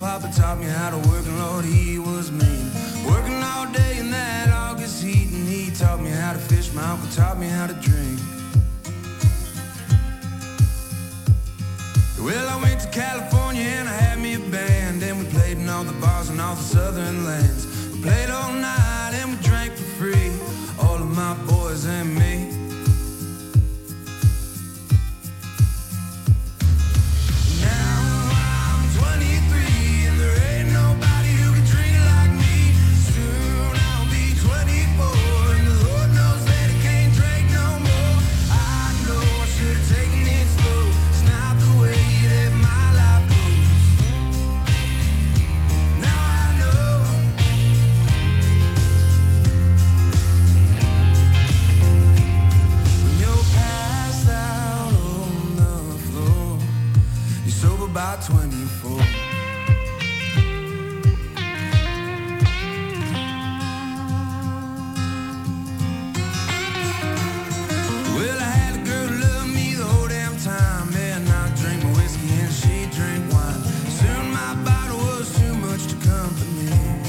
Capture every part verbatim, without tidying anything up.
Papa taught me how to work, and Lord, he was mean. Working all day in that August heat, and he taught me how to fish. My uncle taught me how to drink. Well, I went to California and I had me a band, and we played in all the bars and all the southern lands. We played all night and we drank for free, all of my boys and me. Now I'm twenty-three and there ain't nobody who can drink like me. Soon I'll be twenty-four and the Lord knows that I can't drink no more. I know I should have taken it slow. It's not the way that my life goes. Now I know. When you're passed out on the floor, you're sober by twenty-four. Well, I had a girl who loved me the whole damn time. Man, I drink my whiskey and she drink wine. Soon my bottle was too much to comfort me.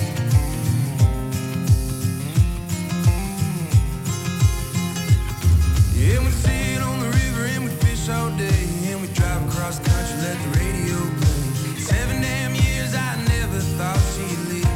Yeah, we'd sit on the river and we'd fish all day, and we'd drive across the country, let the radio play. Seven damn years, I never thought she'd leave.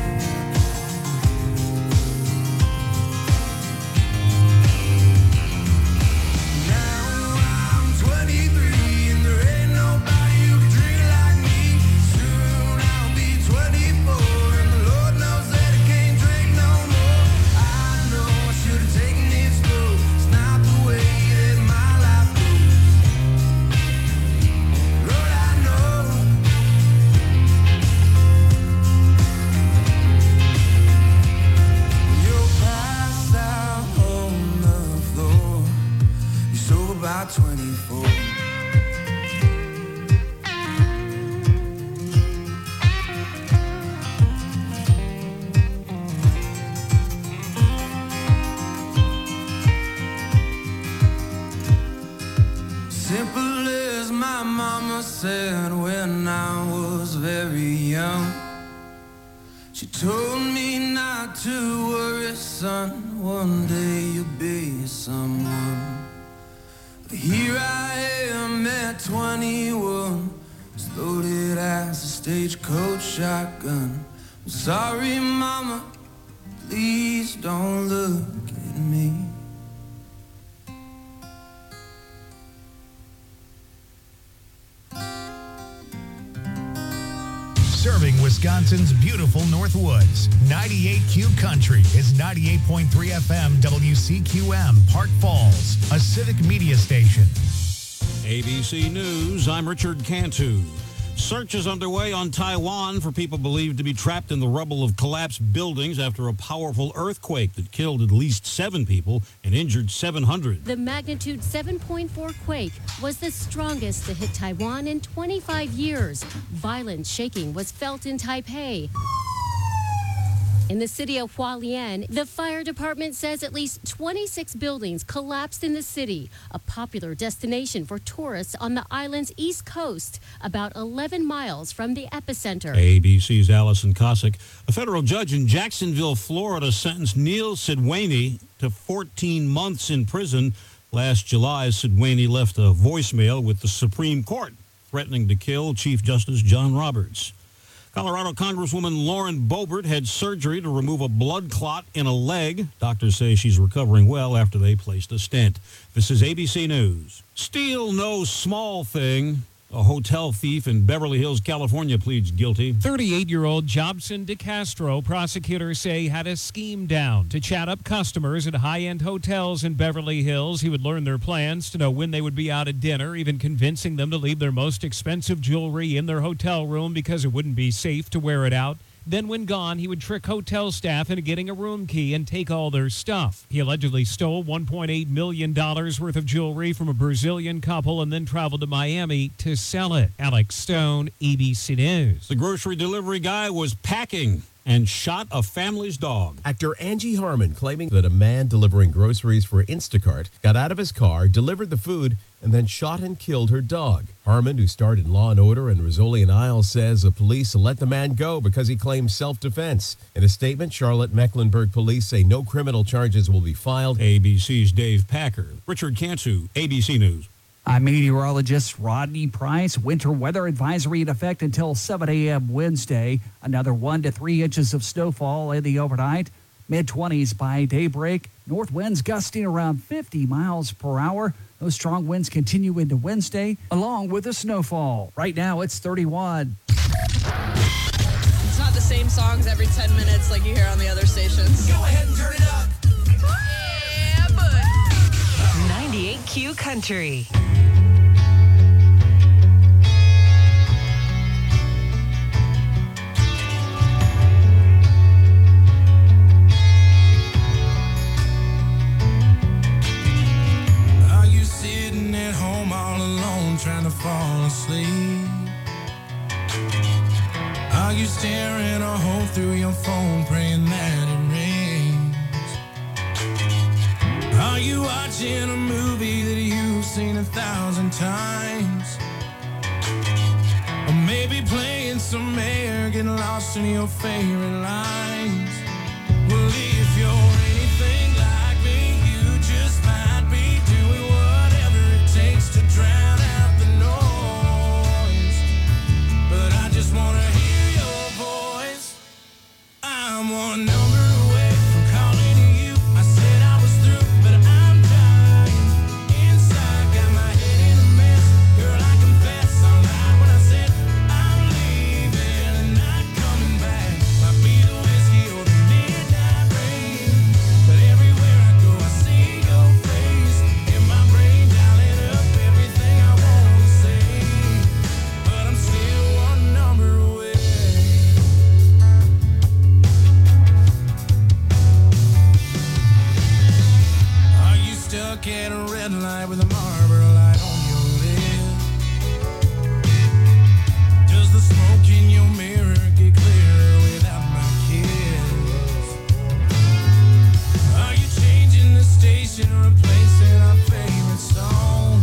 Now I'm twenty-three and there ain't nobody who can drink like me. Soon I'll be twenty-four and the Lord knows that I can't drink no more. I know I should have taken it slow. It's not the way that my life goes. Lord, I know. When you're passed out on the floor, you're sober by twenty-four. Simple as my mama said when I was very young. She told me not to worry, son, one day you'll be someone. But here I am at twenty-one, as loaded as a stagecoach shotgun. I'm sorry, mama, please don't look at me. Serving Wisconsin's beautiful North Woods. ninety-eight Q Country is ninety-eight point three F M W C Q M, Park Falls, a civic media station. A B C News, I'm Richard Cantu. Search is underway on Taiwan for people believed to be trapped in the rubble of collapsed buildings after a powerful earthquake that killed at least seven people and injured seven hundred. The magnitude seven point four quake was the strongest to hit Taiwan in twenty-five years. Violent shaking was felt in Taipei. In the city of Hualien, the fire department says at least twenty-six buildings collapsed in the city, a popular destination for tourists on the island's east coast, about eleven miles from the epicenter. A B C's Allison Cossack. A federal judge in Jacksonville, Florida, sentenced Neil Sidwani to fourteen months in prison. Last July, Sidwani left a voicemail with the Supreme Court, threatening to kill Chief Justice John Roberts. Colorado Congresswoman Lauren Boebert had surgery to remove a blood clot in a leg. Doctors say she's recovering well after they placed a stent. This is A B C News. Steal no small thing. A hotel thief in Beverly Hills, California, pleads guilty. thirty-eight-year-old Jobson DeCastro, prosecutors say, had a scheme down to chat up customers at high-end hotels in Beverly Hills. He would learn their plans to know when they would be out at dinner, even convincing them to leave their most expensive jewelry in their hotel room because it wouldn't be safe to wear it out. Then when gone, he would trick hotel staff into getting a room key and take all their stuff. He allegedly stole one point eight million dollars worth of jewelry from a Brazilian couple and then traveled to Miami to sell it. Alex Stone, A B C News. The grocery delivery guy was packing and shot a family's dog. Actor Angie Harmon claiming that a man delivering groceries for Instacart got out of his car, delivered the food, and then shot and killed her dog. Harmon, who starred in Law and Order and Rizzoli and Isles, says the police let the man go because he claimed self-defense. In a statement, Charlotte-Mecklenburg police say no criminal charges will be filed. A B C's Dave Packer. Richard Cantu, A B C News. I'm meteorologist Rodney Price. Winter weather advisory in effect until seven a.m. Wednesday. Another one to three inches of snowfall in the overnight. mid-twenties by daybreak. North winds gusting around fifty miles per hour. Those strong winds continue into Wednesday, along with the snowfall. Right now, it's thirty-one. It's not the same songs every ten minutes like you hear on the other stations. Go ahead and turn it up. Yeah, bud. ninety-eight Q Country. Trying to fall asleep. Are you staring a hole through your phone, praying that it rings? Are you watching a movie that you've seen a thousand times? Or maybe playing some air, getting lost in your favorite lines? Well, if you're anything like me, you just might be doing whatever it takes to drown out the noise. But I just wanna hear your voice. I'm one number away from calling you. I said I was through, but I'm dying inside. Got my head in a mess. Girl, I confess I lied when I said I'm leaving and not coming back. Might be the whiskey or the midnight rain, but everywhere I go I see your face in my brain, dialing up everything I want to say. But I'm still one number away. Are you stuck at a red light with a Marlboro light on your lip? Does the smoke in your mirror get clearer without my kiss? Are you changing the station, replacing our favorite song?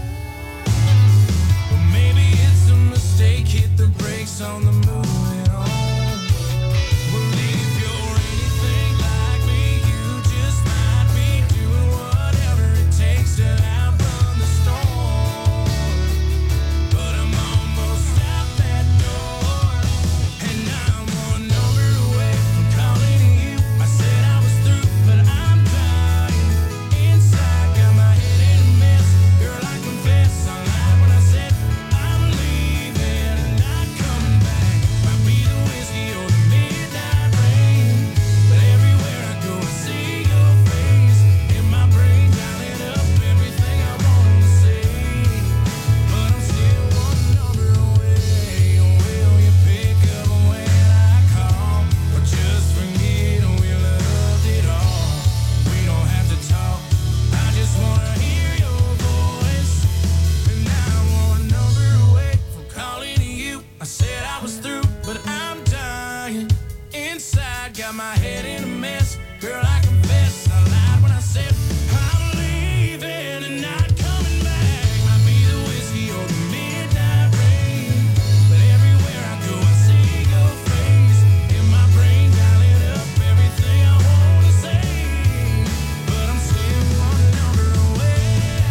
Or maybe it's a mistake, hit the brakes on the moving on. Well, if you're anything like me, you just might be doing whatever it takes to outrun the storm. But I'm almost out that door, and I'm one number away from calling you. I said I was through, but I'm dying inside. Got my head in a mess. Girl, I confess I lied when I said I'm leaving and not coming back. Might be the whiskey or the midnight rain, but everywhere I go I see your face in my brain, dialing up everything I want to say. But I'm still one number away. Will you pick up when I call, or just forget we loved it all? We don't have to talk, I just wanna hear your voice. And I'm one number away from calling you. I said I was through, but I'm dying inside. Got my head in a mess. Girl, I confess I lied when I said I'm leaving and not coming back. Might be the whiskey or the midnight rain, but everywhere I go I see your face in my brain, dialing up everything I want to say. But I'm still one number away.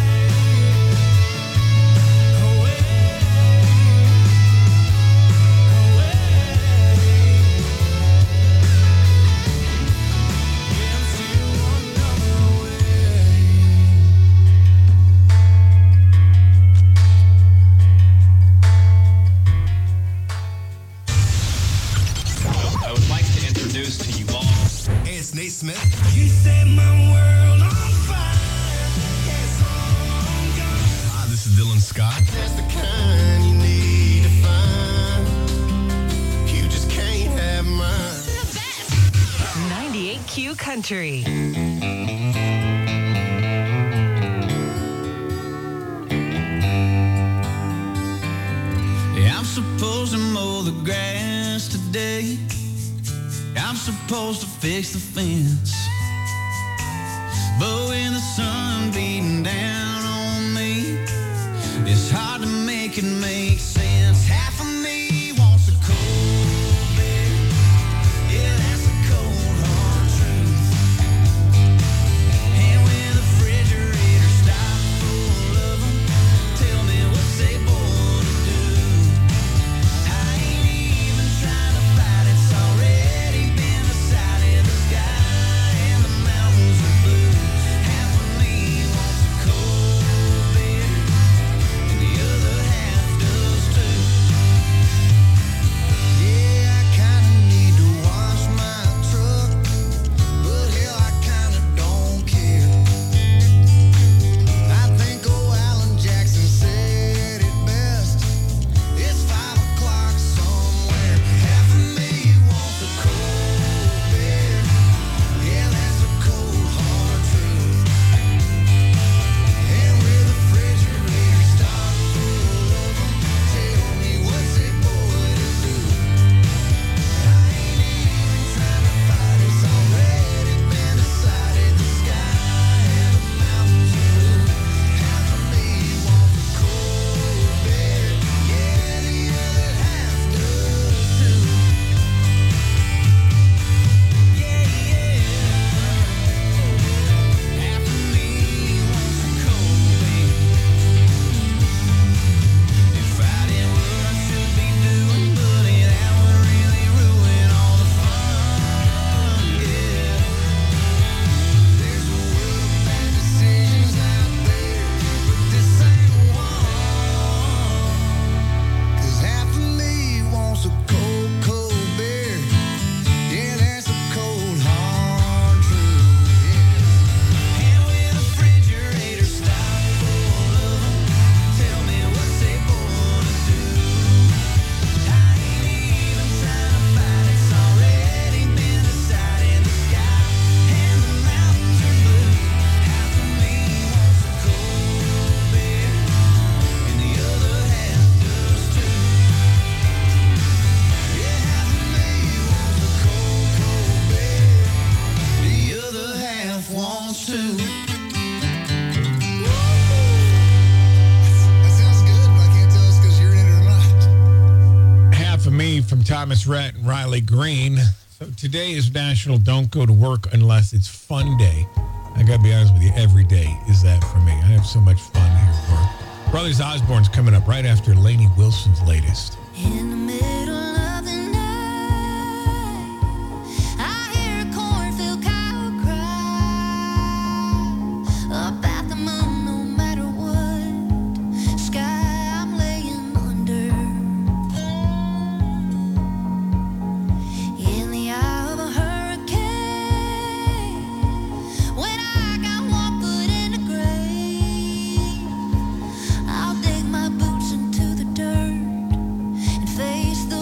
Away. Away. Yeah, I'm still one number away. I would like to introduce to you all. Hey, it's Nate Smith. You set my world on fire. Yes, on God. Hi, this is Dylan Scott. That's the kind you need to find. You just can't have mine. ninety-eight Q Country. Yeah, I'm supposed to mow the grass today. I'm supposed to fix the fence. But when the sun beating down on me, it make sense. Half of me wants a cold beer. Yeah, that's a cold hard truth. And when the refrigerator stops full of them, tell me what's they born to do. I ain't even trying to fight, it's already been decided. The sky and the mountains are blue. Half of me wants a cold beer, and the other half does too. Yeah, I kinda need to wash my truck, but hell, I kinda don't care. I think old Alan Jackson said it best. It's five o'clock somewhere. Half of me wants a cold beer. Yeah, that's a cold hard truth. And with the refrigerator stocked full of them, tell me what's a boy to do. I ain't even trying to fight, it's already been decided. The sky and the mountains are blue. Half of me wants a cold beer. Yeah, the other half does too. Yeah, yeah. Half of me wants a cold beer. Deciding what I should be doing, but that would really ruin all the fun. Yeah. There's a world of bad decisions out there, but this ain't one. 'Cause half of me wants a cold, cold beer. Yeah, that's a cold, hard truth. Yeah. And with the refrigerator stocked full of them, tell me what's they born to do. I ain't even trying to fight, it's already been decided. The sky and the mountains are blue. Half of me wants a cold beer, and the other half does too. Yeah, half of me wants a cold, cold beer. The other half wants to. That sounds good, but I can't tell us because you're in it or not. Half of me from Thomas Rhett and Riley Green. So today is National Don't Go to Work Unless It's Fun Day. I gotta be honest with you, every day is that for me. I have so much fun here at work. Brothers Osborne's coming up right after Lainey Wilson's latest. In the middle of the night, I hear a cornfield cow cry about the moon, no matter what sky I'm laying under. In the eye of a hurricane, when I got one foot in the grave, I'll dig my boots into the dirt and face the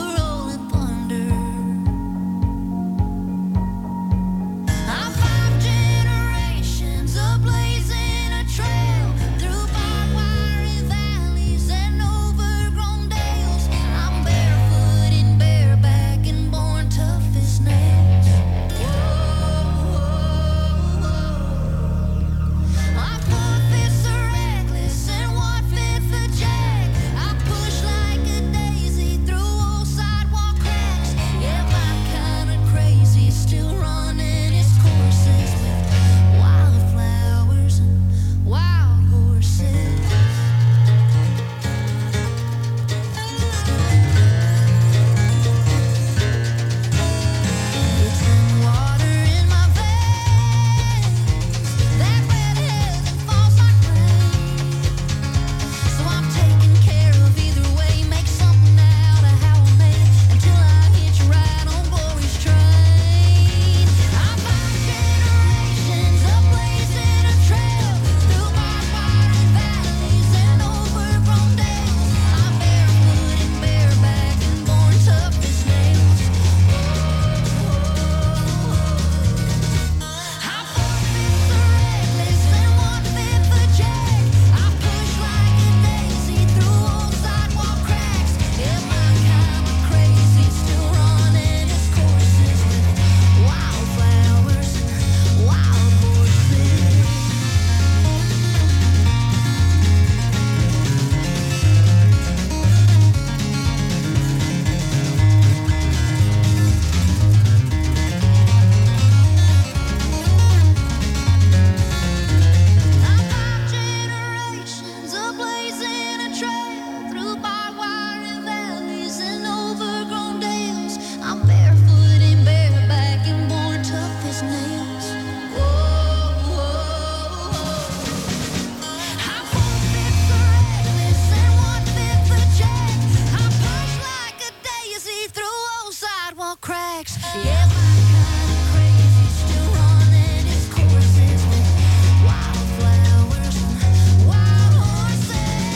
more cracks. Yeah, my kind of crazy still running its courses with wildflowers and wild horses.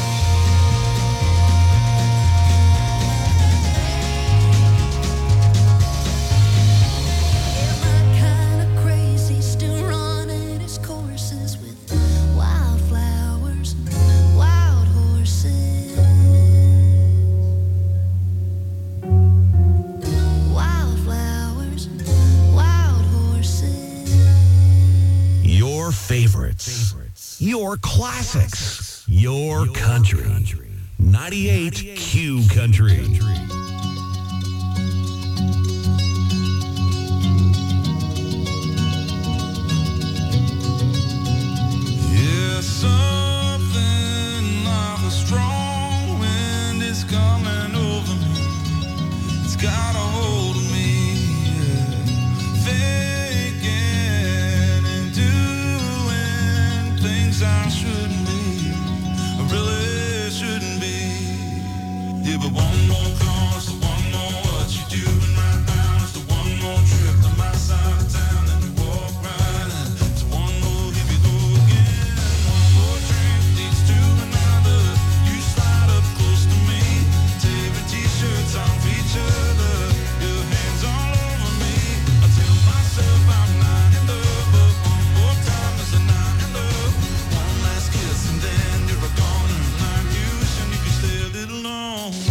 Yeah, my kind of crazy still running its courses with wildflowers and wild horses. Wildflowers and wild horses. Your favorites. Your classics. Your country. ninety-eight Q Country. Yeah, something like a strong wind is coming over me. It's got a hold of me, yeah. Thinking and doing things I shouldn't be. I really shouldn't be. Yeah, but one more call is the one more what you doing right now. It's the one more trip to my side of town, and you walk right in. It's one more here we go again. One more drink leads to another. You slide up close to me, tearing t-shirts off each other. Your hands all over me. I tell myself I'm not in love, but one more time is a not in love. One last kiss and then you're a goner. Like you wishing you could stay a little longer.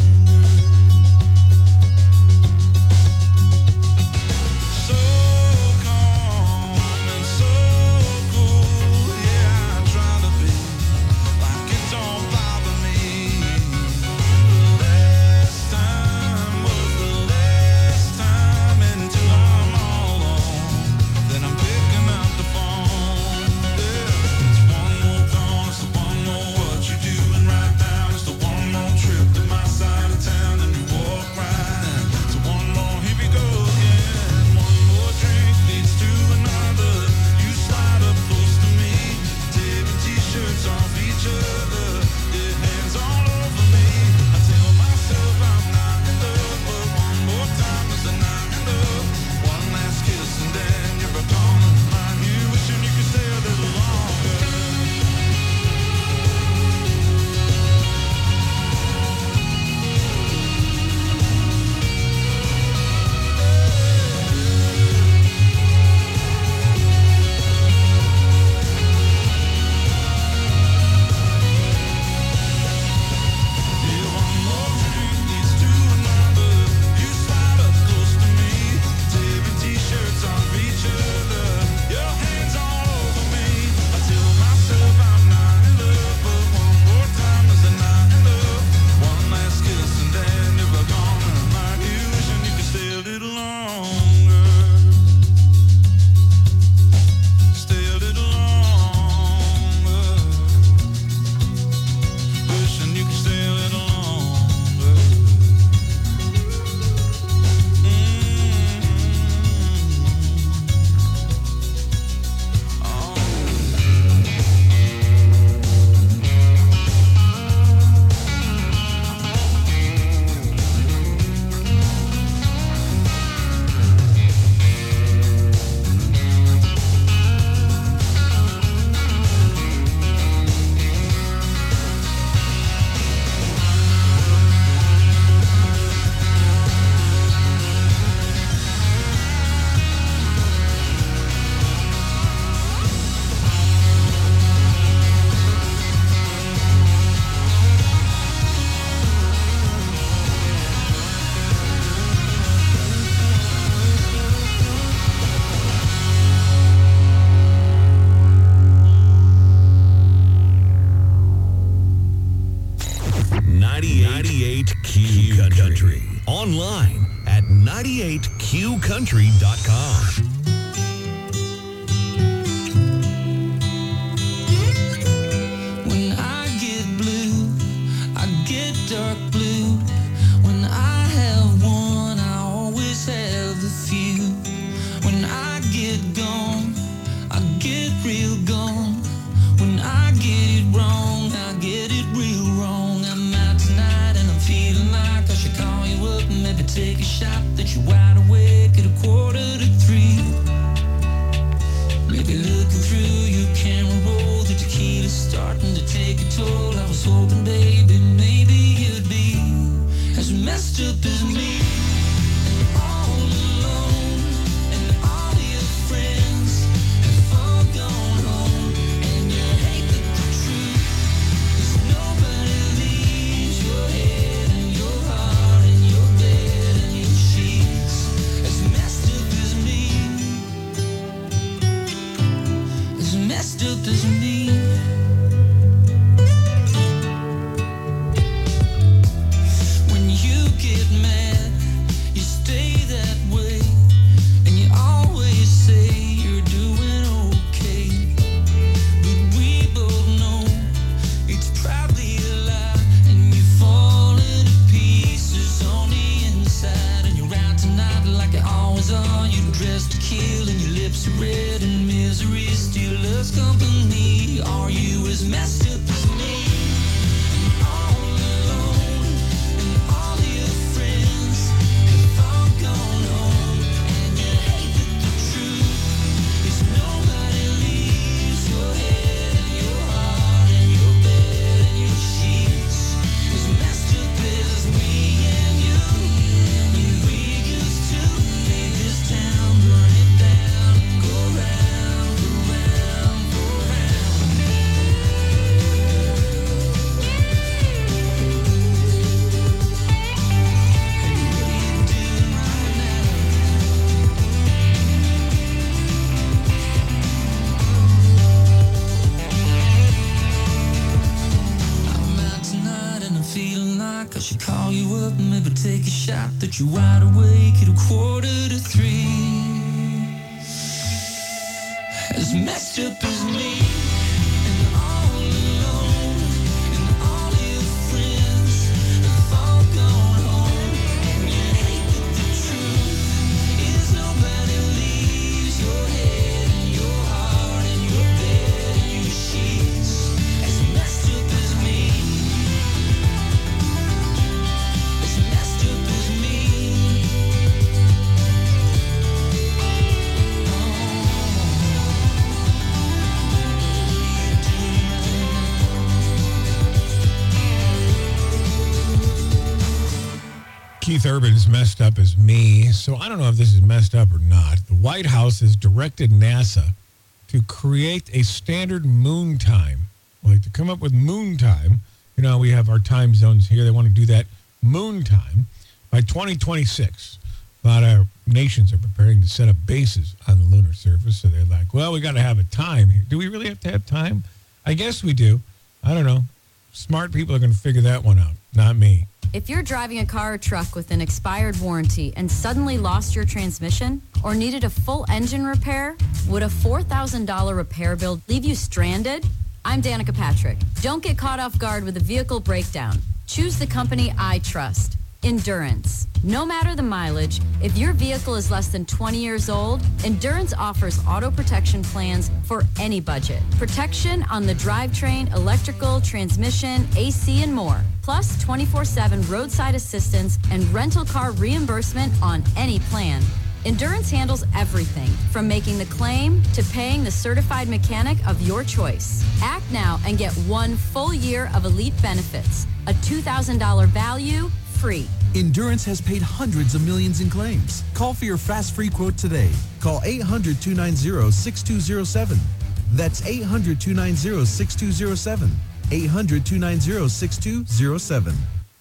So calm and so cool, yeah, I try to be like it don't bother me. The last time was the last time until I'm all alone. Then I'm picking up the phone. Yeah, it's one more call, it's the one more what you doing right now. It's the one more trip to my side of town, and you walk right in. So one more, here we go again. One more drink leads to another. You slide up close to me, tearing t-shirts off each other. Your hands all over me. I tell myself I'm not in love, but one more time is a not in love. One last kiss and then you're a goner. Like you wishing you could stay a little longer. Yeah, one more drink leads to another. You slide up close to me, tearing t-shirts off each other. Your hands all over me. I tell myself I'm not in love, but one more time is a not in love. One last kiss and then you're a goner. Like you wishing you could stay a little longer. Stay a little longer. Wishing you could stay a little longer. Mm-hmm. Oh. ninety-eight Q Country. Online at ninety-eight q country dot com. When I get blue, I get dark blue. When I have one, I always have a few. When I get gone, I get real gone. When I get it wrong, I get it real wrong. I'm out tonight and I'm feeling like I should call you up and maybe take a shot. that you're wide awake at a quarter to three. Maybe looking through your camera roll, the tequila's starting to take a toll. I was hoping, baby, maybe you'd be as messed up as me. And all alone, and all your friends have all gone home. And you hate the truth, 'cause nobody leaves your head and your heart and your bed and your sheets as messed up as me. As messed up as me. When you get mad, you stay that way, and you always say you're doing okay. But we both know it's probably a lie, and you're falling to pieces on the inside. And you're out tonight like you always are. You're dressed to kill, and your lips are red, and misery still loves company. Are you as messed up as me? And all alone, and all your friends have all gone home. And you hate that the truth is nobody leaves your head and your heart and your bed and your sheets as messed up as me and you. And we used to make this town burn it down and go round, go round, go round. I'm out tonight and I'm feeling like I should call you up and maybe take a shot that you're wide awake at a quarter to three. As messed up as me. And all alone, and all your friends have all gone home. And you hate that the truth is nobody leaves your head and your heart and your bed and your sheets as messed up as me. As messed up as me. Keith Urban's messed up as me. So I don't know if this is messed up or not. The White House has directed NASA to create a standard moon time, like to come up with moon time. You know, we have our time zones here. They want to do that moon time by twenty twenty-six. A lot of nations are preparing to set up bases on the lunar surface. So they're like, well, we got to have a time here. Do we really have to have time? I guess we do. I don't know. Smart people are going to figure that one out, not me. If you're driving a car or truck with an expired warranty and suddenly lost your transmission or needed a full engine repair, would a four thousand dollars repair bill leave you stranded? I'm Danica Patrick. Don't get caught off guard with a vehicle breakdown. Choose the company I trust. Endurance. No matter the mileage, if your vehicle is less than twenty years old, Endurance offers auto protection plans for any budget. Protection on the drivetrain, electrical, transmission, A C, and more. Plus twenty-four seven roadside assistance and rental car reimbursement on any plan. Endurance handles everything from making the claim to paying the certified mechanic of your choice. Act now and get one full year of elite benefits. A two thousand dollars value, free. Endurance has paid hundreds of millions in claims. Call for your fast free quote today. Call eight hundred, two nine zero, six two zero seven. That's eight hundred, two nine zero, six two zero seven. eight hundred, two nine zero, six two zero seven.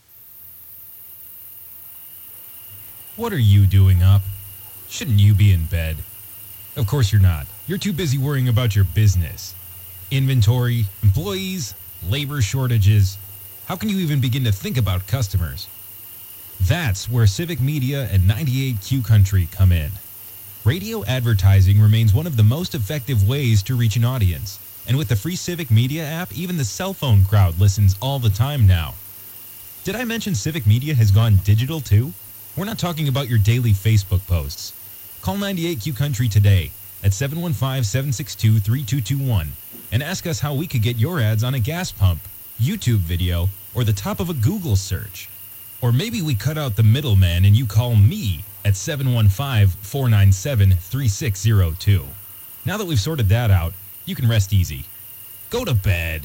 What are you doing up? Shouldn't you be in bed? Of course you're not. You're too busy worrying about your business. Inventory, employees, labor shortages. How can you even begin to think about customers? That's where Civic Media and ninety-eight Q Country come in. Radio advertising remains one of the most effective ways to reach an audience. And with the free Civic Media app, even the cell phone crowd listens all the time now. Did I mention Civic Media has gone digital too? We're not talking about your daily Facebook posts. Call ninety-eight Q Country today at seven one five, seven six two, three two two one and ask us how we could get your ads on a gas pump, YouTube video, or the top of a Google search. Or maybe we cut out the middleman and you call me at seven one five, four nine seven, three six zero two. Now that we've sorted that out, you can rest easy. Go to bed.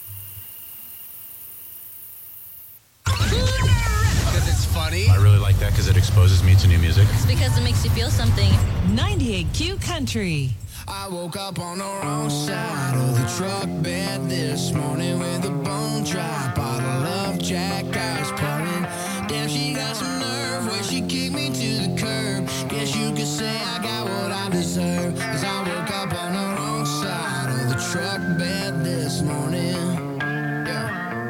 Because it's funny. I really like that because it exposes me to new music. It's because it makes you feel something. ninety-eight Q Country. I woke up on the wrong side of the truck bed this morning with a bone dry bottle of Jack I was pouring. Damn, she got some nerve when she kicked me to the curb. Guess you could say I got what I deserve. Cause I woke up on the wrong side of the truck bed this morning. Yeah.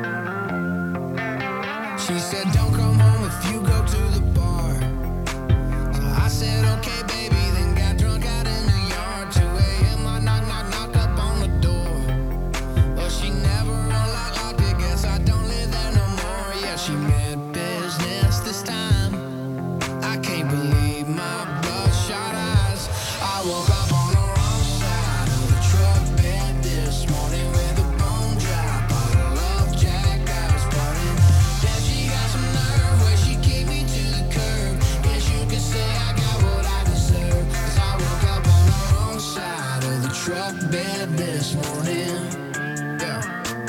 She said, don't come home if you go to the bar. So I said, okay, baby, then got drunk out in the yard. two a.m. I knock, knock, knock up on the door. But she never unlocked, locked it. Guess I don't live there no more. Yeah, she meant business this time. I can't believe my bloodshot eyes. I woke up on the wrong side of the truck bed this morning with a bone dry bottle of Jack I was pouring. Damn, she got some nerve when she kicked me to the curb. Guess you could say I got what I deserve. Cause I woke up on the wrong side of the truck bed this morning. Yeah.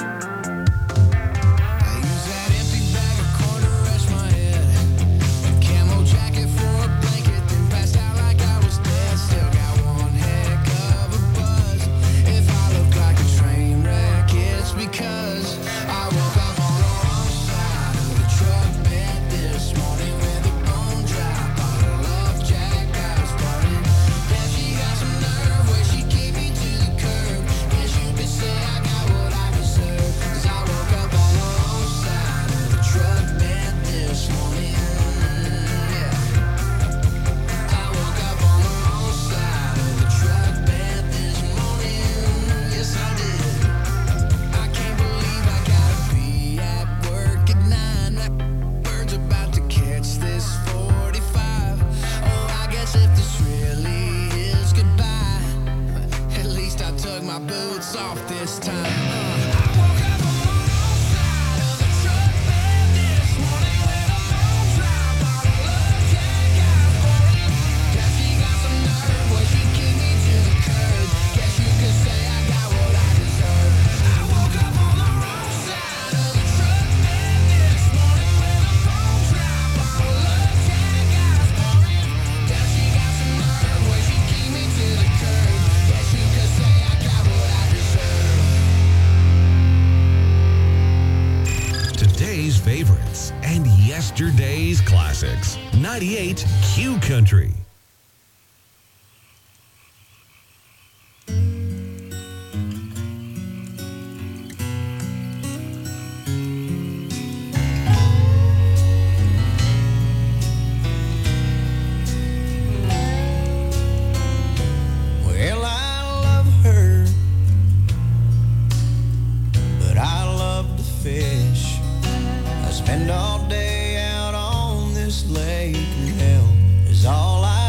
I use that empty bag of corn to rest my head. A camo jacket for a blanket, then passed out like I was dead. Still got one heck of a buzz. If I look like a train wreck, it's because I woke up on the wrong side of the truck bed this morning with a bone dry bottle of Jack I was pouring. Damn, she got some nerve when she kicked me to the curb. Guess you could say I got what I deserve. Cause I woke up on the wrong side of the truck bed this morning. Yeah. I woke up on the wrong side of the truck bed this morning. Yes, I did. I can't believe I gotta be at work at nine. That bird's about to catch this forty-five. Oh, I guess if this really is goodbye, at least I took my boots off this time. I woke up on the wrong side of the truck bed this morning with a bone dry bottle of Jack I was pouring. Guess she got some nerve when she kicked me to the curb. Guess you could say I got what I deserve. I woke up on the wrong side of the truck bed this morning with a bone dry bottle of Jack I was pouring. Guess she got some nerve when she kicked me to the curb. Guess you could say I got what I deserve. Today's favorites and yesterday's classics. ninety-eight Q Country. Well, I love her, but I love to fish. I spend all day out on this lake, and hell is all I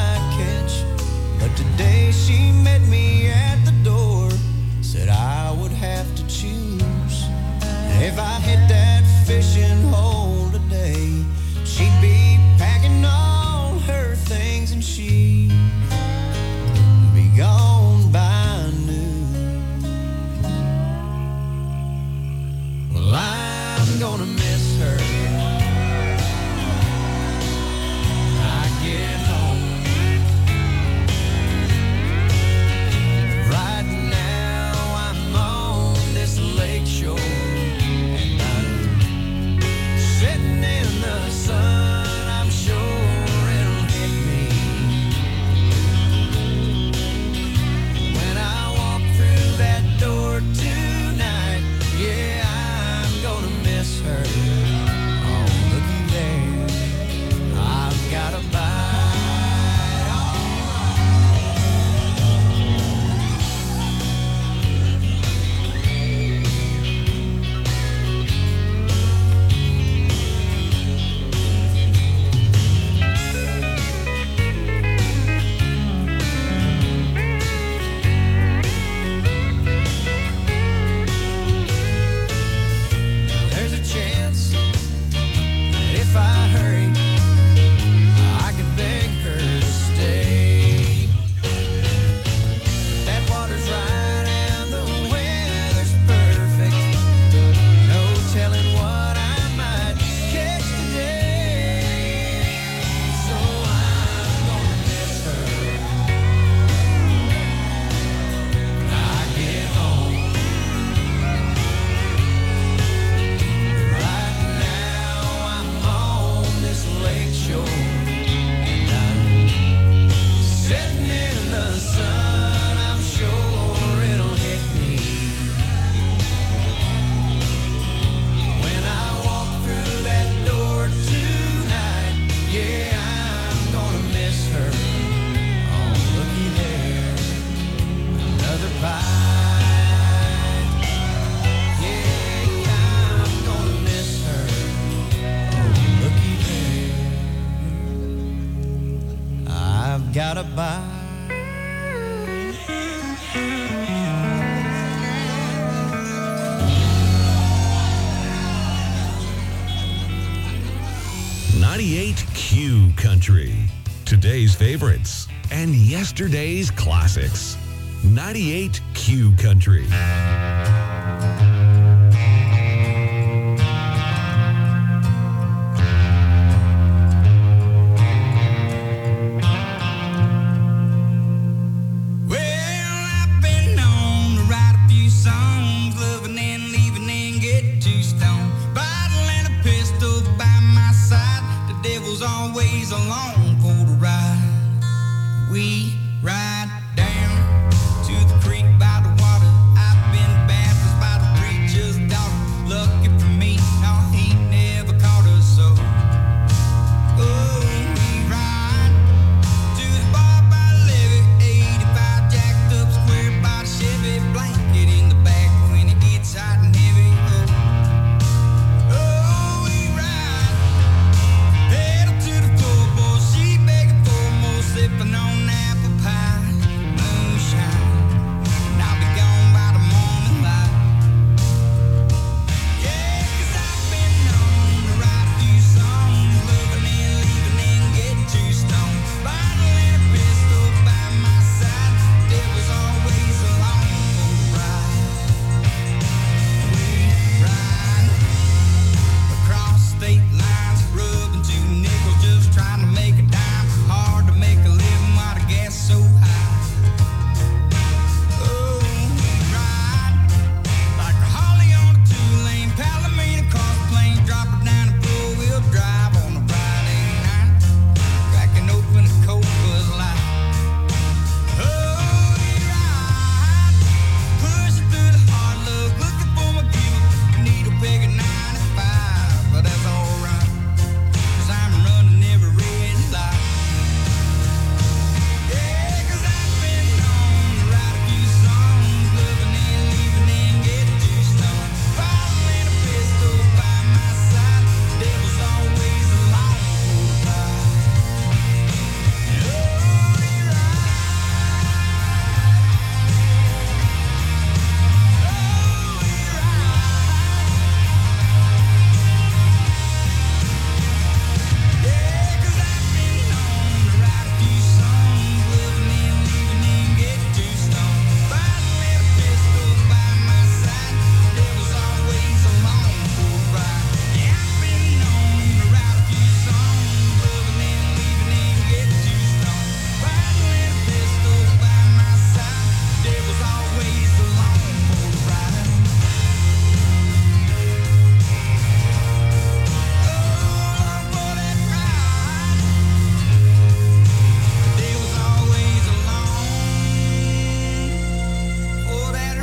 gotta buy. ninety-eight Q Country. Today's favorites and yesterday's classics. ninety-eight Q Country. Always along for the ride. We ride down to the creek by the water. I've been baptized by the preacher's daughter. Lucky for me, no, he never caught us so. Oh, we ride to the bar by the levee. eighty-five jacked up, square by the Chevy. Blanket in the back when it gets hot and heavy. Oh, oh, we ride. Pedal to the floor, boy, she begging for more, sipping on apple pie, moonshine, and I'll be gone by the morning light. Yeah, 'cause I've been known to write a few songs, loving and leaving and get too stoned. Bottle and a pistol by my side, devil's always along for the ride. We ride across state lines, rubbing two nickels, just trying to make a dime. Hard to make a living while the gas so high. Oh, we ride like a Holly on a two-lane Palomino cross plane, drop it down the four-wheel drive on a Friday night, cracking open a cold Bud Light. Oh, we ride, pushing through the hard luck, looking for my cue. Needle peg at ninety-five, but that's alright, 'cause I'm running every red light. Yeah, 'cause I've been known to write a few songs, loving and leaving and get too stoned. Bottle and a pistol by my side, devil's always along for the ride. Oh, we ride. Oh, we ride. Yeah, 'cause I've been known to write a few songs, loving and leaving and get too stoned. Bottle and a pistol by my side, devil's always along for the ride. Yeah, I've been known to write a few songs, loving and leaving and get too stoned. Bottle and a pistol by my side, devil's always along for the ride. Oh, for that ride. The devil's always along for that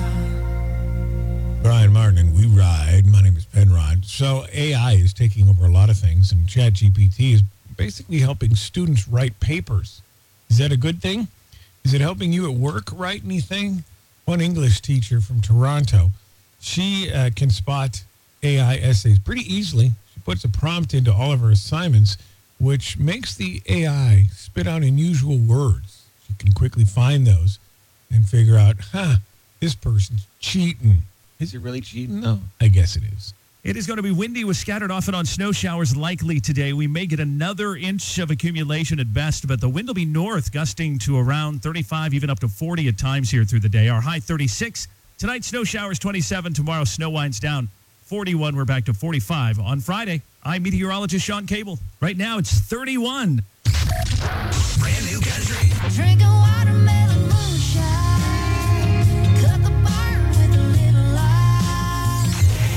ride. Brian Martin and We Ride. My name is Penrod. So A I is taking over a lot of things, and ChatGPT is basically helping students write papers. Is that a good thing? Is it helping you at work write anything? One English teacher from Toronto, she uh, can spot A I essays pretty easily. She puts a prompt into all of her assignments, which makes the A I spit out unusual words. She can quickly find those and figure out, huh, this person's cheating. Is it really cheating, though? I guess it is. It is going to be windy with scattered off and on snow showers likely today. We may get another inch of accumulation at best, but the wind will be north, gusting to around thirty-five, even up to forty at times here through the day. Our high thirty-six. Tonight, snow showers twenty-seven. Tomorrow, snow winds down forty-one. We're back to forty-five. On Friday, I'm meteorologist Sean Cable. Right now, it's thirty-one. Brand new country. Drinking watermelon moonshine. Cut the bar with a little light.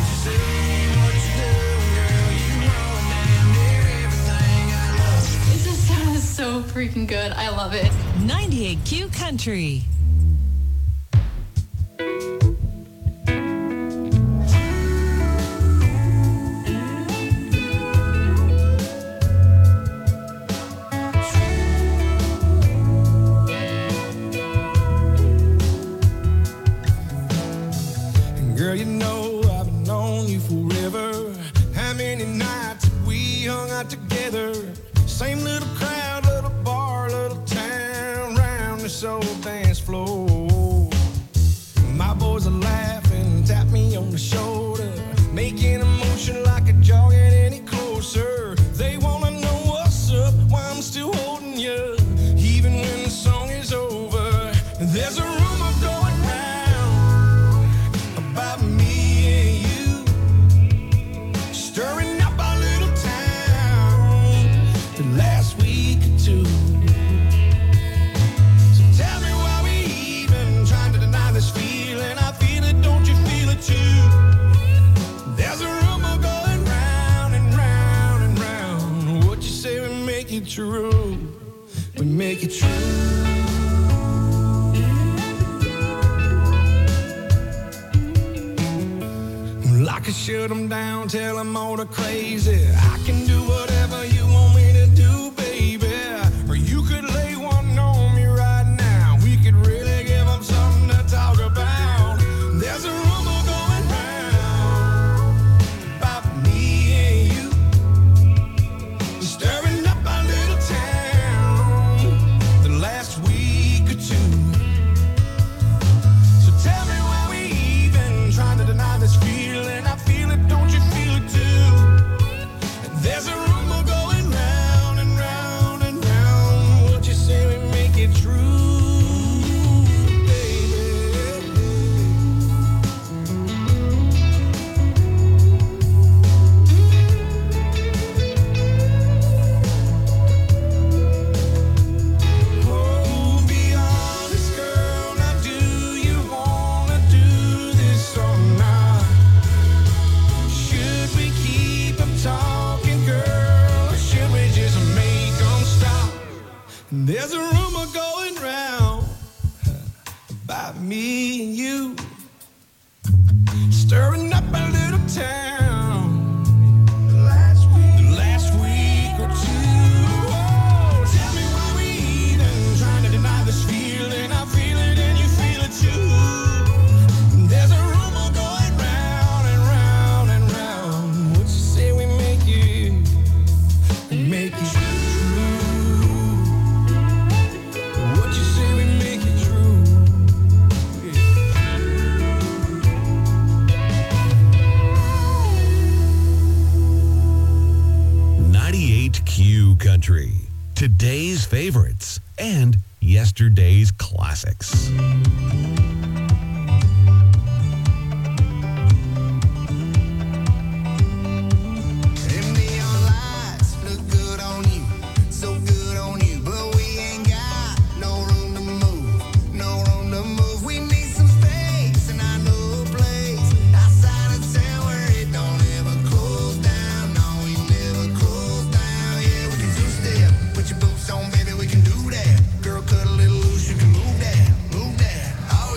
This just sounds so freaking good. I love it. ninety-eight Q Country. Girl, you know I've known you forever. How many nights we hung out together? Same little crowd, little bar, little this old dance floor. My boys are laughing, tap me on the shoulder, making a motion like a jogging any closer. They wanna know what's up, why I'm still holding you, even when the song is over. There's a rumor going round about me and you, stirring up our little town the last week or two. So tell me why we even trying to deny this feeling. I feel it, don't you feel it too? There's a rumor going round and round and round. What you say we make it true? We make it true. I can shut them down, tell them all the crazy. I can do whatever you want me to do, baby. Or you could lay one on me right now. We could really give them something to talk about. There's a rumor going round about me and you, stirring up our little town the last week or two. So tell me why we even trying to deny this feeling. I feel it, don't you feel it too? There's a rumor going round and round and round. What you say we make it true, Oh, be honest, girl. Now, do you wanna do this or not? Should we keep them talking, girl, or should we just make them stop? There's a rumor going round about me and you, stirring up a little town the last week, the last week or two. Oh, tell me why we even trying to deny this feeling. I feel it and you feel it too. There's a rumor going round and round and round. What you say we make it, make it true? What you say we make it true? ninety-eight Q Country. Today's favorites and yesterday's classics. Them neon lights look good on you, so good on you, but we ain't got no room to move, no room to move. We need some space, and I know a place outside of town where it don't ever close down. No, we never close down. Yeah, we can two-step, put your boots on, baby, we can do that. Girl, cut a little loose, you can move that, move that. All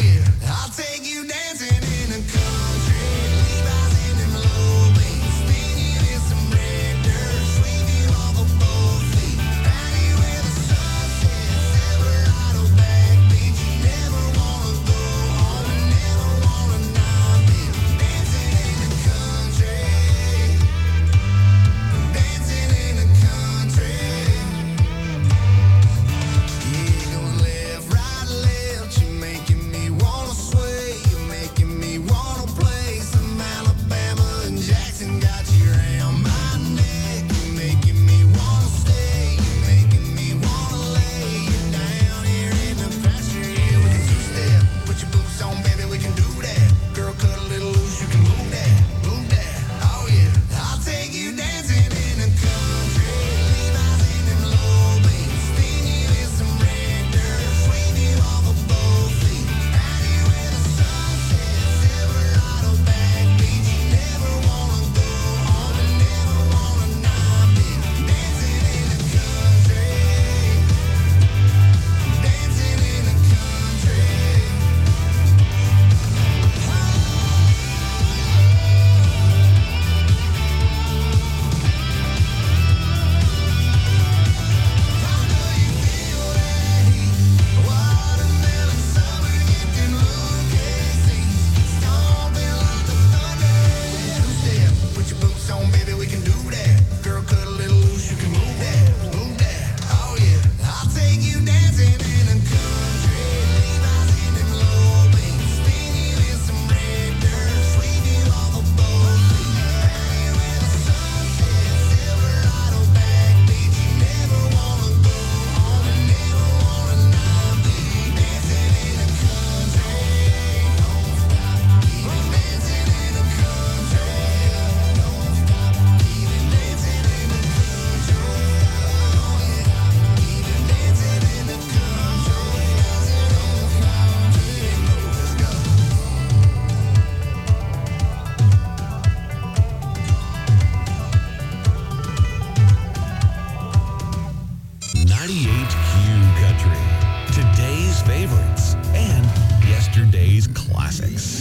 Country. Today's favorites and yesterday's classics.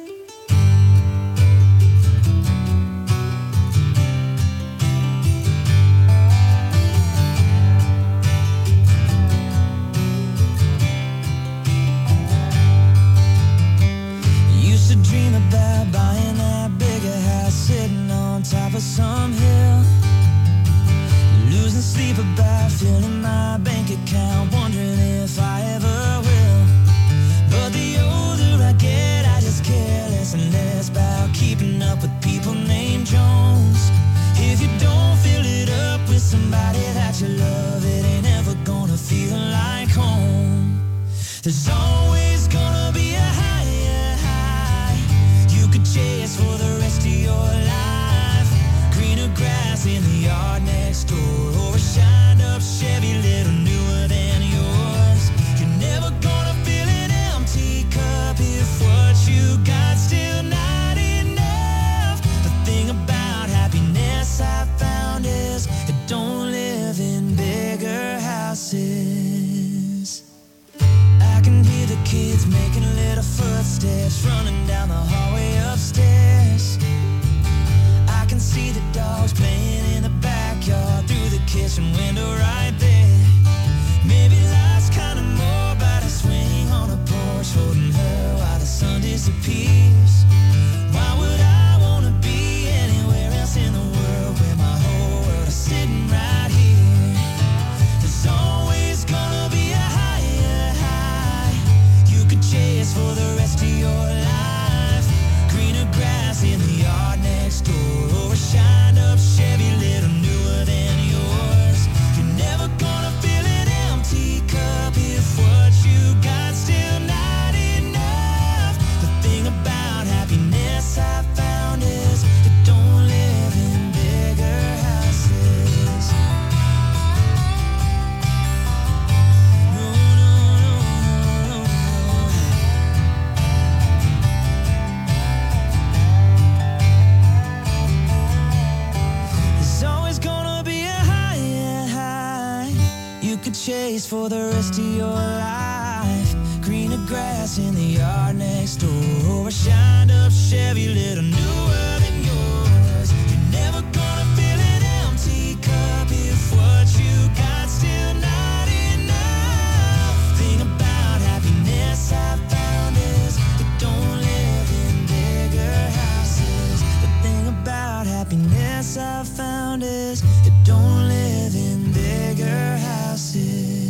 Used to dream about buying that bigger house sitting on top of some hill. Losing sleep about filling my bank account, wondering if I ever will. But the older I get, I just care less and less about keeping up with people named Jones. If you don't fill it up with somebody that you love, it ain't ever gonna feel like home. There's always gonna be a higher high you could chase for the rest of your life. Greener grass in the yard next door, or a shined up Chevy little newer than yours. You're never gonna fill an empty cup if what you got still not enough. The thing about happiness I found is it don't live in bigger houses. I can hear the kids making little footsteps running down the hallway upstairs. I can see the dogs playing in the backyard through the kitchen window right there. Maybe life's kinda more about a swing on a porch holding her while the sun disappears. Why would I wanna be anywhere else in the world where my whole world is sitting right here? There's always gonna be a higher high you could chase for the rest of your life. Greener grass in the yard next door, or a shined up Chevy little newer than yours. You're never gonna fill an empty cup if what you got still not enough. The thing about happiness I found is it don't live in bigger houses. No, no, no, no, no. There's always gonna be a higher high you could chase for the rest of your life. Greener grass in the yard next door, or a shined up Chevy little newer than yours. You're never gonna fill an empty cup if what you got still not enough. Thing about happiness I found is it don't live in bigger houses. The thing about happiness I found is it don't live in bigger houses.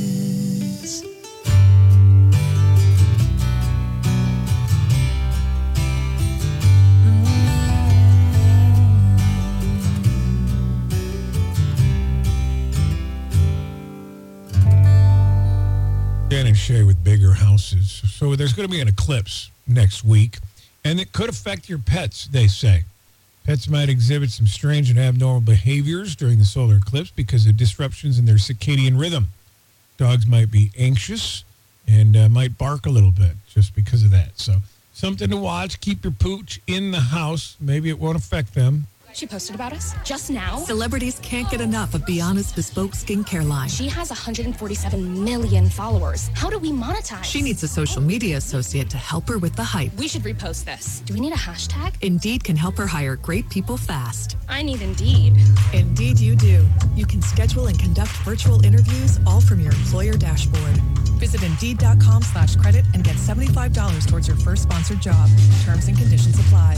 Dan and Shay with bigger houses. So there's going to be an eclipse next week, and it could affect your pets, they say. Pets might exhibit some strange and abnormal behaviors during the solar eclipse because of disruptions in their circadian rhythm. Dogs might be anxious and uh, might bark a little bit just because of that. So something to watch. Keep your pooch in the house. Maybe it won't affect them. She posted about us just now. Celebrities can't get enough of Beyond's bespoke skincare line. She has one hundred forty-seven million followers. How do we monetize? She needs a social media associate to help her with the hype. We should repost this. Do we need a hashtag? Indeed can help her hire great people fast. I need Indeed. Indeed you do. You can schedule and conduct virtual interviews all from your employer dashboard. Visit Indeed.com slash credit and get seventy-five dollars towards your first sponsored job. Terms and conditions apply.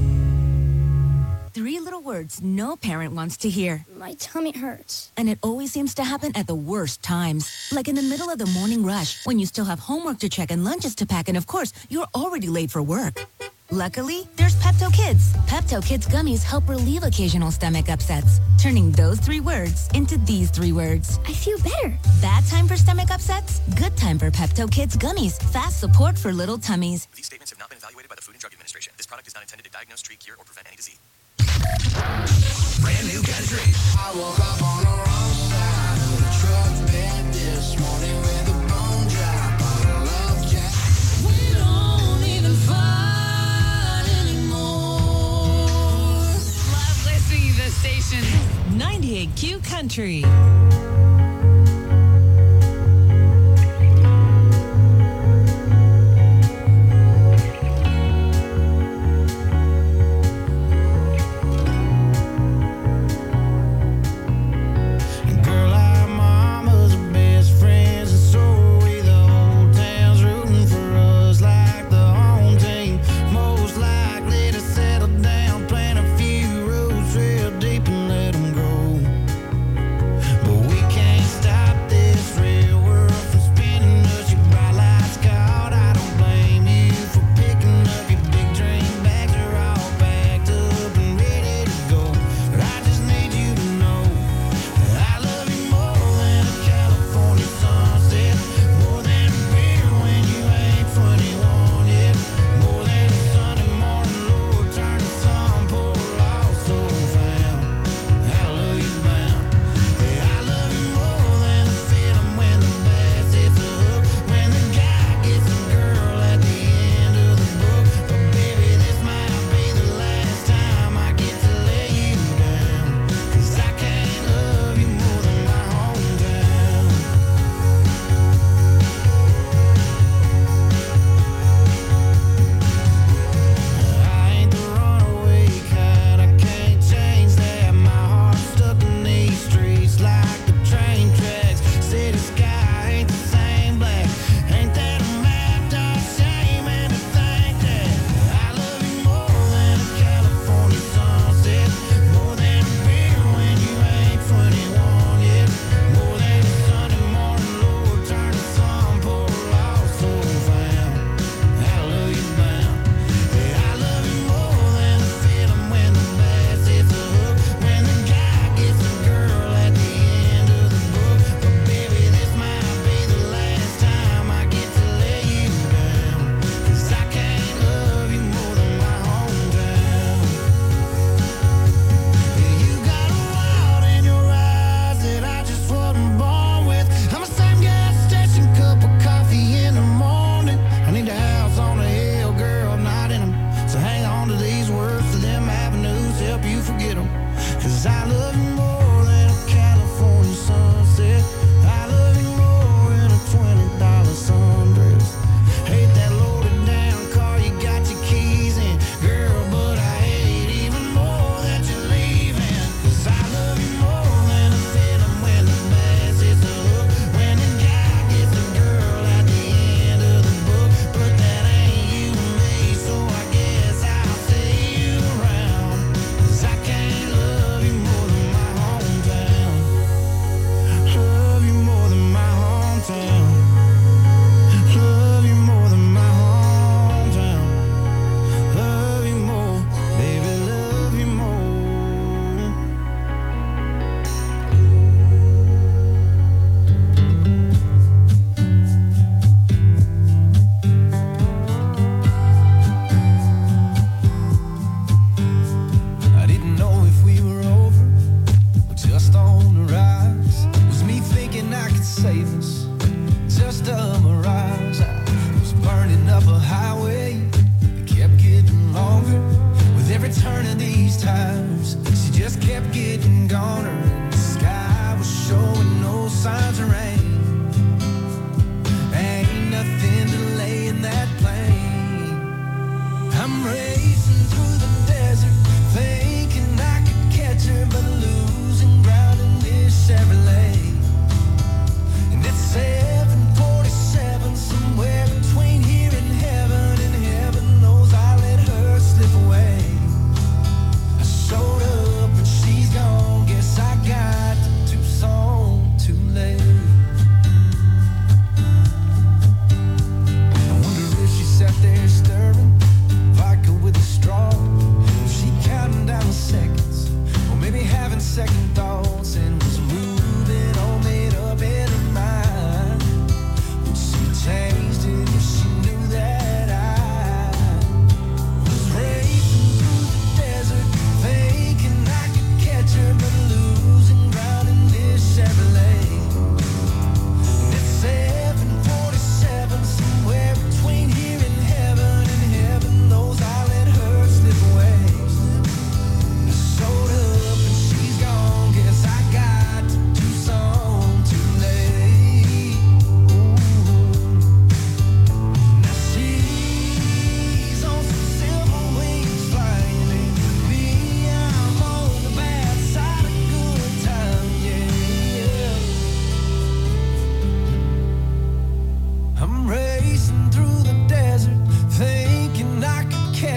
Three little words no parent wants to hear. My tummy hurts. And it always seems to happen at the worst times. Like in the middle of the morning rush, when you still have homework to check and lunches to pack, and of course, you're already late for work. Luckily, there's Pepto Kids. Pepto Kids gummies help relieve occasional stomach upsets, turning those three words into these three words. I feel better. Bad time for stomach upsets? Good time for Pepto Kids gummies. Fast support for little tummies. These statements have not been evaluated by the Food and Drug Administration. This product is not intended to diagnose, treat, cure, or prevent any disease. Brand new country. I woke up on the wrong side of the truck bed this morning with a bone drop on a love jack. We don't even fight anymore. Love listening to the station. ninety-eight Q Country.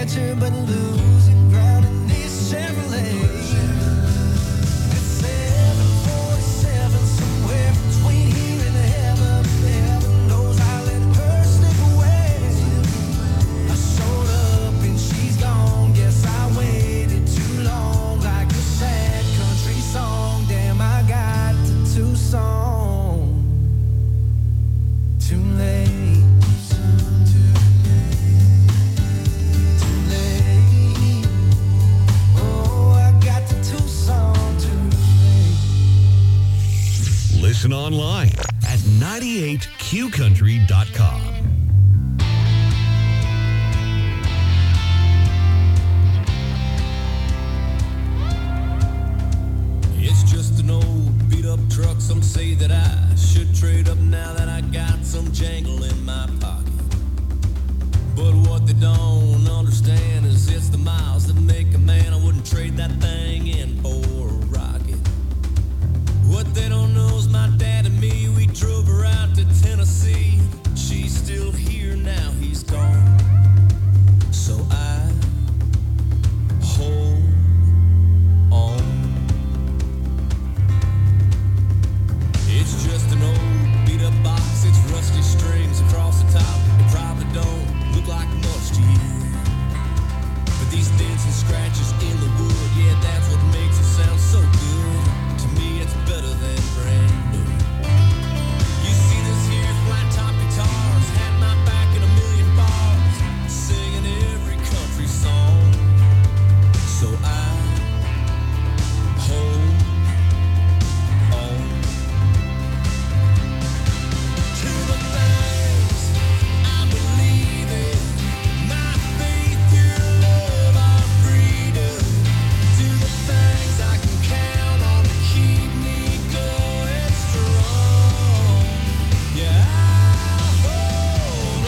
adventure, but losing ground in this Chevrolet. It's seven forty-seven, somewhere between here and heaven. Heaven knows I let her slip away. I showed up and she's gone. Guess I waited too long, like a sad country song. Damn, I got to Tucson too late. Listen online at ninety-eight Q country dot com. It's just an old beat up truck. Some say that I should trade up now that I got some jangle in my pocket. But what they don't understand is it's the miles that make a man. I wouldn't trade that thing in for a rocket. What they don't know is my dad and me, we drove her out to Tennessee. She's still here now, he's gone. So I hold on. It's just an old beat up box, it's rusty strings across the top. It probably don't look like much to you, but these dents and scratches in the wood, yeah, that's what makes it sound so good. To me, it's better than brand new. You see this here flat top guitars, had my back in a million bars, singing every country song. So I hold on to the things I believe in, my faith, your love, our freedom, to the things I can count on to keep me going strong. Yeah, I hold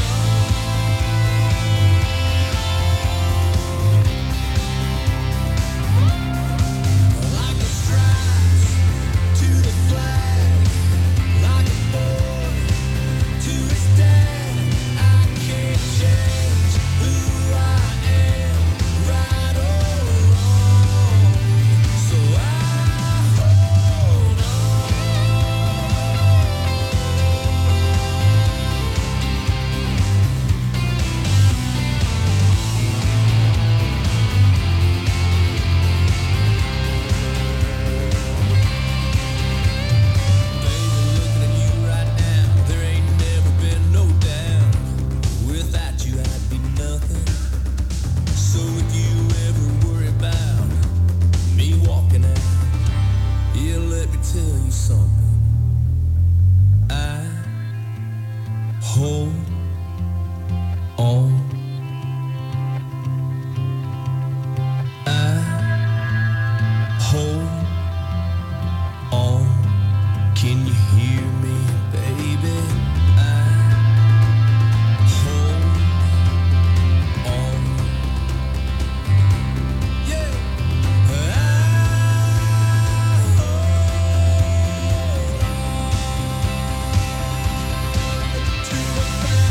on like the stripes to the flag, like a boy to his dad. I can't change who I am, right or wrong. So I hold looking at you right now, there ain't never been no doubt. Without you, I'd be nothing. So if you ever worry about me walking out, yeah, let me tell you something. I hold on. I hold on. Can you hear me, baby? I hold on. Yeah. I hold on to the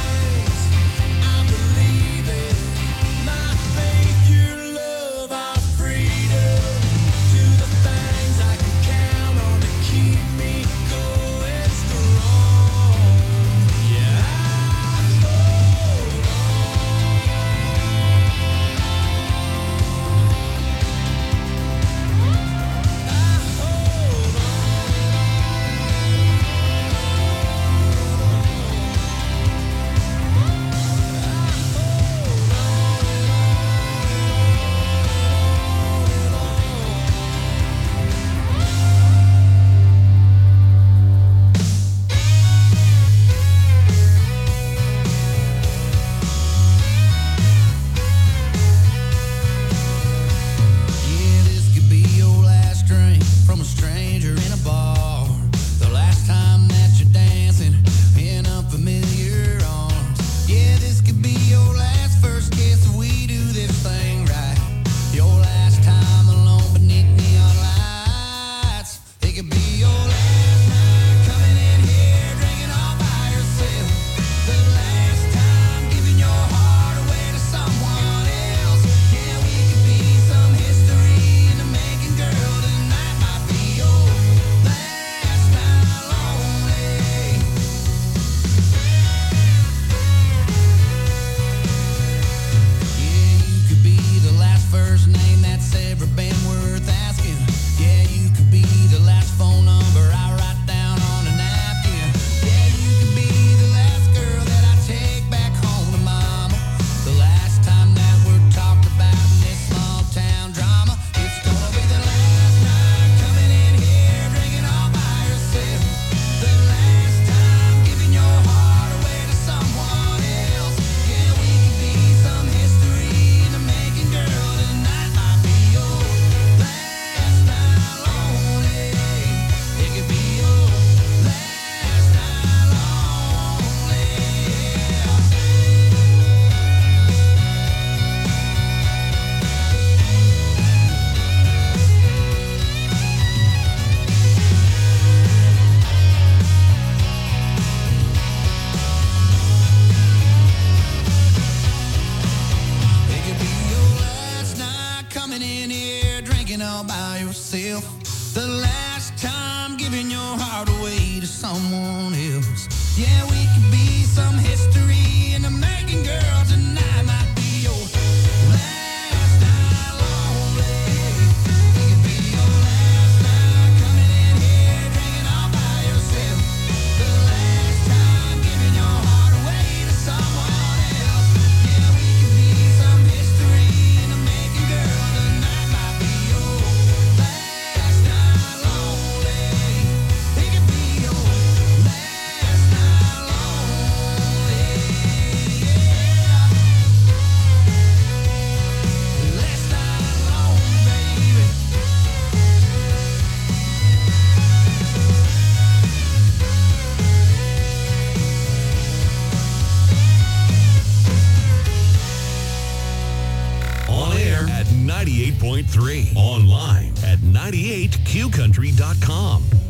The last time giving your heart away to someone else. Yeah, we could be some history in the making, girl. Tonight might be your last night lonely. It could be your last night coming in here drinking all by yourself. The last time giving your heart away to someone else. Yeah, we could be some history in the making, girl. Tonight might be your last night lonely. It could be your last night lonely. Yeah. Last night alone, baby. On air at ninety-eight point three. Online at ninety-eight Q country dot com.